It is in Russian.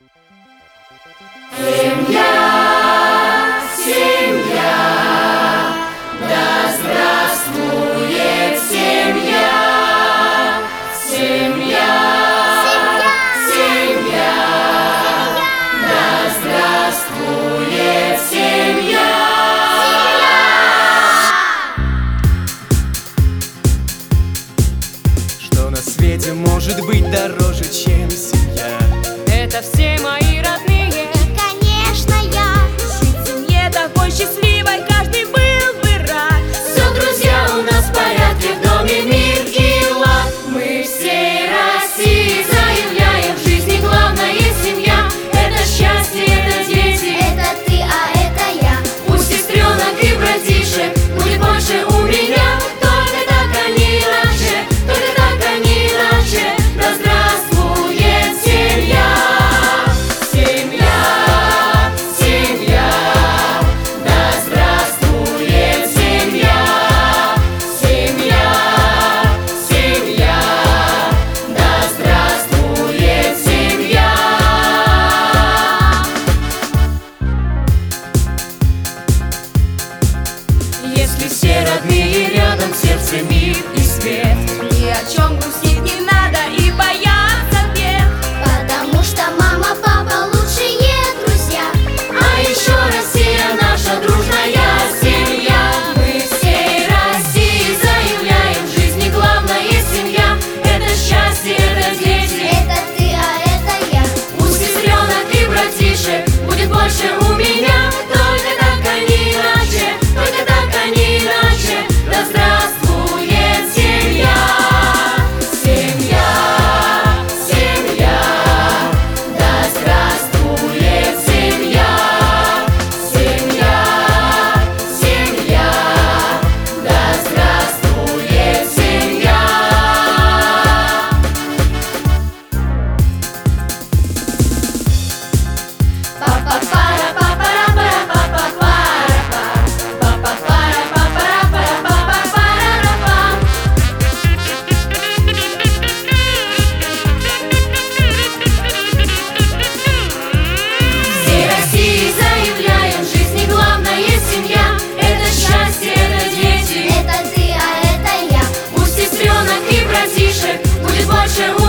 Семья, семья, да здравствует семья, семья, семья, да здравствует семья. Что на свете может быть дороже, чем семья? Это все мои родные, И, конечно, я. жить в семье такой счастливой каждый был бы рад. Все, друзья, у нас в порядке, в доме мир и лад. Мы всей России заявляем, в жизни главное семья. Это счастье, это дети, Это ты, а это я. пусть сестренок и братишек будет больше у меня. Только так, а не иначе, только так, а не иначе. Да здравствует семья, семья, семья, да здравствует семья, семья, семья, да здравствует семья. Если все родные рядом, в сердце мир и свет, ни о чем грустить не надо и бояться бед. Потому что мама, папа лучшие друзья. А еще Россия наша дружная семья. Мы всей России заявляем, в жизни главное семья. Это счастье, это дети, Это ты, а это я. пусть сестренок и братишек будет больше у меня. Только так, а не иначе, только так, а не иначе. Да здравствует семья, семья, семья, да здравствует семья, семья, семья, да здравствует семья. Всей России заявляем, в жизни главное семья. Это счастье, это дети, Это ты, а это я. пусть сестренок и братишек будет больше у